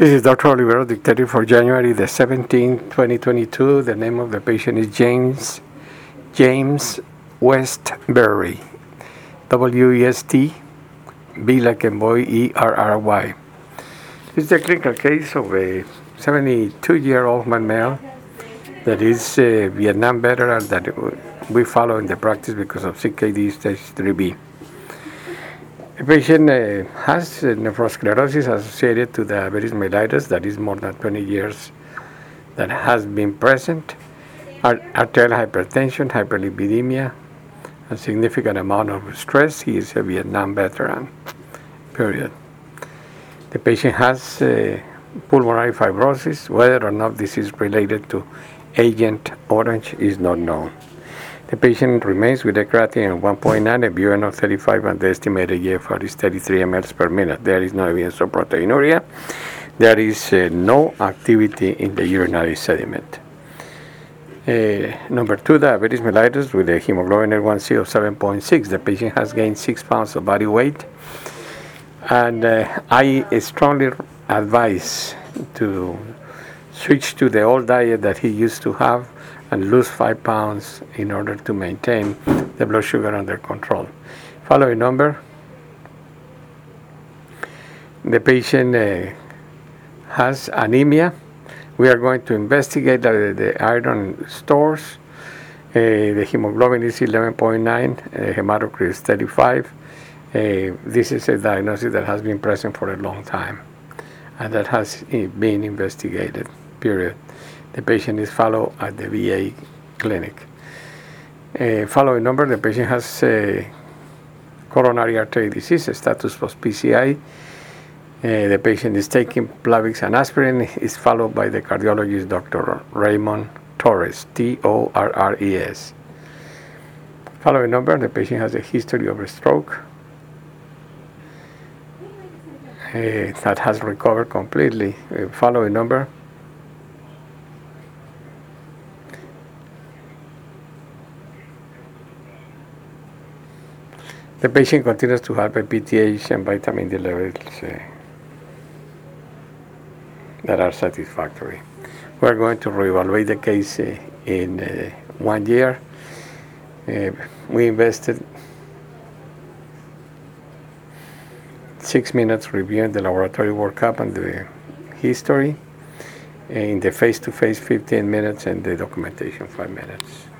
This is Dr. Olivero, dictated for January the 17th, 2022. The name of the patient is James Westbury. W-E-S-T, B like in boy, E-R-R-Y. This is a clinical case of a 72-year-old male that is a Vietnam veteran that we follow in the practice because of CKD stage 3B. The patient has nephrosclerosis associated to diabetes mellitus that is more than 20 years that has been present, arterial hypertension, hyperlipidemia, a significant amount of stress. He is a Vietnam veteran, period. The patient has pulmonary fibrosis. Whether or not this is related to Agent Orange is not known. The patient remains with a creatinine of 1.9, a BUN of 35, and the estimated GFR is 33 mL per minute. There is no evidence of proteinuria. There is no activity in the urinary sediment. Number 2, diabetes mellitus with a hemoglobin A1C of 7.6. The patient has gained 6 pounds of body weight. And I strongly advise to switch to the old diet that he used to have and lose 5 pounds in order to maintain the blood sugar under control. Following number. The patient has anemia. We are going to investigate the iron stores. The hemoglobin is 11.9, hematocrit is 35. This is a diagnosis that has been present for a long time and that has been investigated, period. The patient is followed at the VA clinic. Following number, the patient has coronary artery disease, status post PCI. The patient is taking Plavix and aspirin, is followed by the cardiologist, Dr. Raymond Torres, T-O-R-R-E-S. Following number, the patient has a history of a stroke that has recovered completely. Following number. The patient continues to have a PTH and vitamin D levels that are satisfactory. We are going to reevaluate the case in 1 year. We invested 6 minutes reviewing the laboratory workup and the history, in the face-to-face 15 minutes, and the documentation 5 minutes.